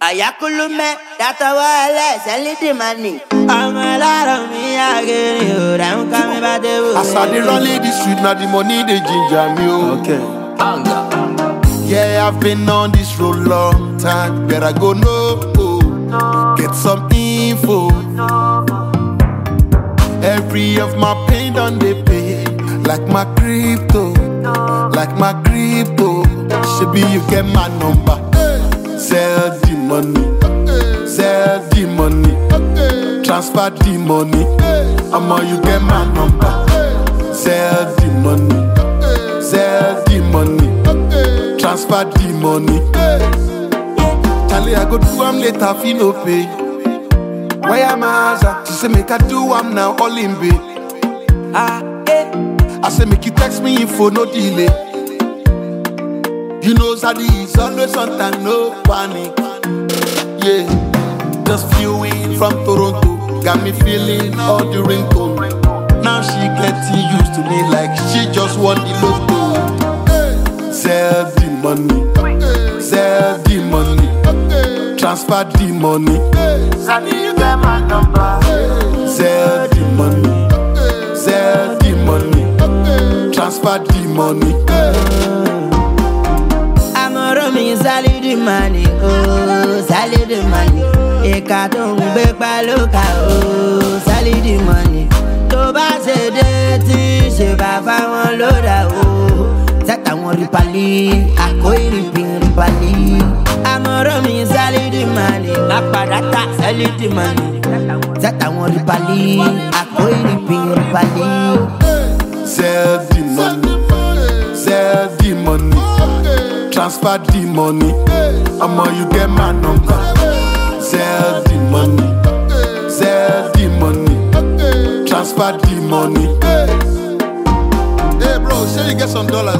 Ayakulume, that's why sell the money. I'm a lot of me, I get you. I'm coming back the As I dey run the street, now the money they ginger me. Okay. Yeah, I've been on this road long time. Better go get some info. Every of my pain done they pay. Like my crypto. Should be you get my number. Sell the money. Transfer the money. You get my number. Sell the money. Transfer the money. Charlie, I go do am later, fee no pay. Why am I? She say make I do am now, all in bay. I say make you text me info, no delay. You know Zadi is always on time, no panic. Yeah, just flew in from Toronto, got me feeling all the ringtone. Now she getting used to me like she just won the lotto. Sell the money, transfer the money. Zadi, you get my number. Sell the money, transfer the money. Sally the money, oh, Sally the money. Eka tó ń gbé pálókà, oh, Sally the money. Tó bá ṣe dé tí ṣe bàbá wọn lóra, oh. Sẹ́tà wọn rí palí, àkó ìrìnpín rí palí. Àmọ̀ràn mi Sally the money, má padà ta Sally the money. Sẹ́tà wọn rí palí, àkó ìrìnpín rí palí. Sell the money. Transfer the money. You get my number. Sell the money. Transfer the money. Hey bro, say you get some dollars.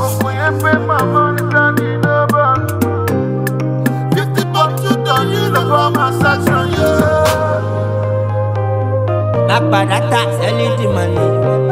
$50 you done, you know for my section, yeah. Back by that tax, sell the money.